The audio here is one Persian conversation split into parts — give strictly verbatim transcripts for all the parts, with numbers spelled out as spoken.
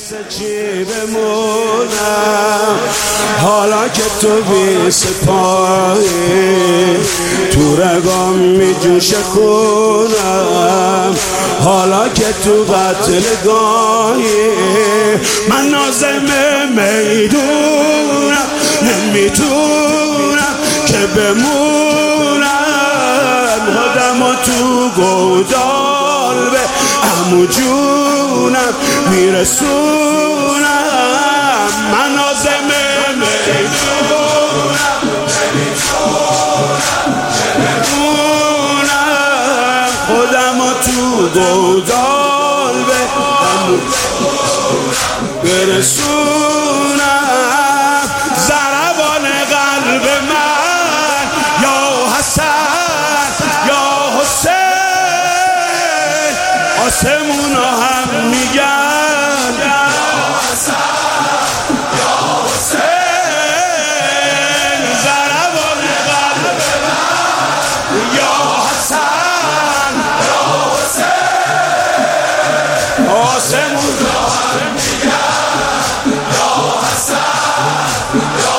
واسه چی بمونم حالا که تو بی سپاهی تو رگام می جوشه خونم حالا که تو قتل گاهی من نازم میدونم نمیتونم که بمونم خودم و تو گودال به عمو جونم میرسونم من نازم میدونم نمیتونم خودم و تو گودال به عمو برسونم ضربان قلب من یا حسن یا حسین آسمون هم میگن یا حسن یا حسین ضربان قلب من یا حسن یا حسین آسمون هم میگن یا حسن یا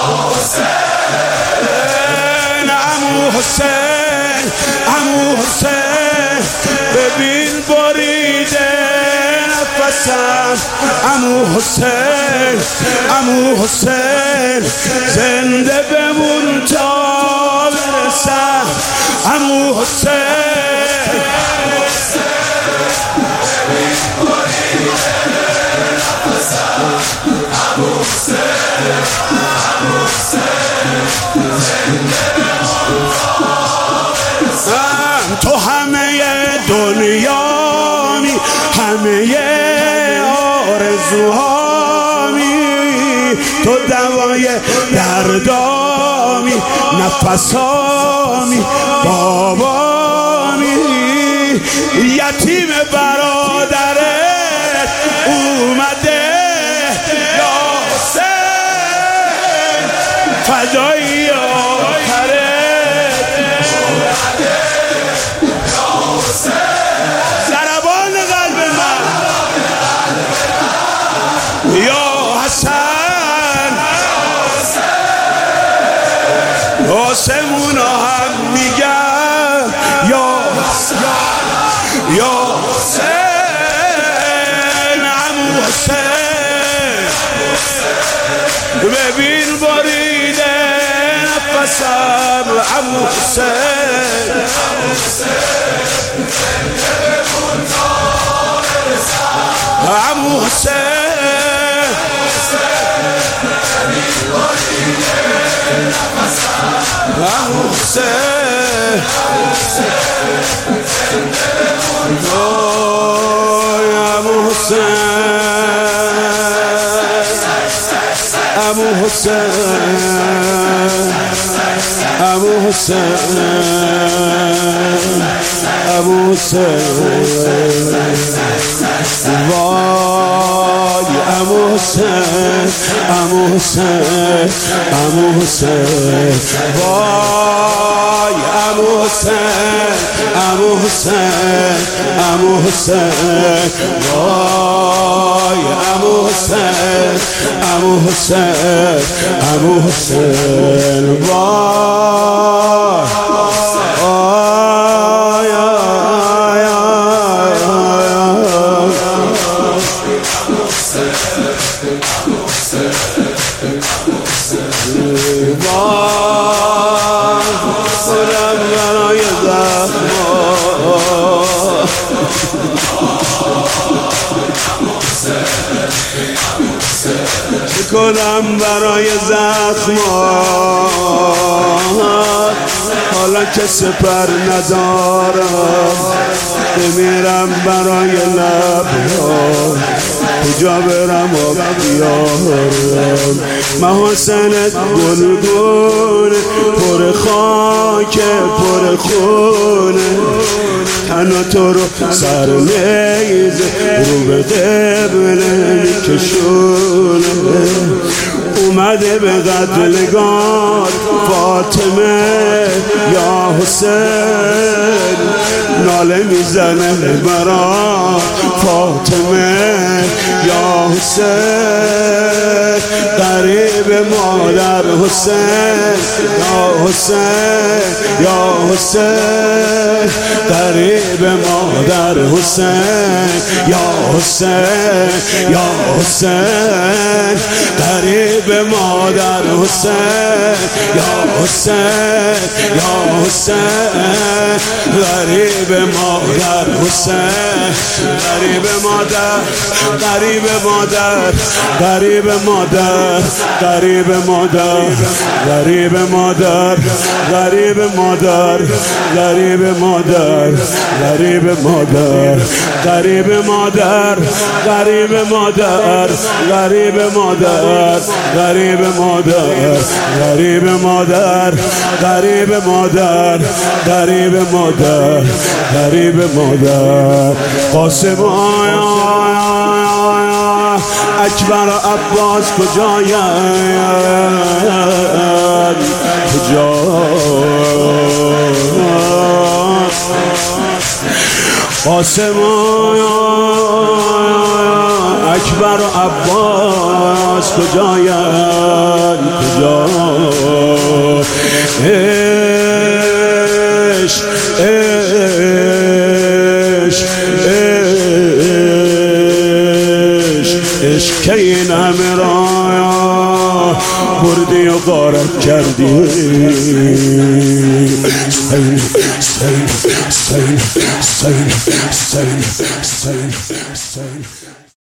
حسین عمو حسین عمو حسین ببین بریده نفسم عمو حسین عمو حسین زنده بمون تا برسم عمو حسین ببین بریده نفسم عمو حسین عمو حسین زنده بمون تا برسم تو همه دنیامی همه آرزوهامی تو دوای دردامی نفسامی بابامی یتیم برادرت اومده یا حسین فدایی آخرت اومده یا حسین ضربان قلب من یا حسن آسمون هم میگن یا یا حسین عمو حسین ببین بریده نفسم عمو حسین عمو حسین عمو حسین عمو حسین عمو حسین عمو حسین عمو حسین وای عمو حسین عمو حسین عمو حسین وای عمو حسین عمو حسین عمو حسین وای عمو حسین عمو حسین عمو حسین وای کنم برای زخما چه کنم برای زخما حالا که سپر ندارم بمیرم برای لبها کجا برم و بیارم محاسنت گلگونه پر خاک پر خونه تنها تو رو سر نیزه رو به قبله میکشونه اومده به قتلگاه فاطمه یا حسین ناله میزنه برا فاطمه یا حسین غریب مادر حسین یا حسین یا حسین غریب مادر حسین یا حسین یا حسین غریب مادر حسین یا حسین یا حسین غریب مادر حسین غریب مادر غریب مادر غریب مادر غریب مادر غریب مادر غریب مادر غریب مادر غریب مادر غریب مادر غریب مادر غریب مادر غریب مادر غریب مادر غریب مادر غریب مادر غریب مادر قاسم آیا اکبر و عباس کجایند کجا قاسم اکبر و عباس کجایند کجا عشق عشق عشق که این همه را بردی و غارت کردی سین سین سین سین سین سین سین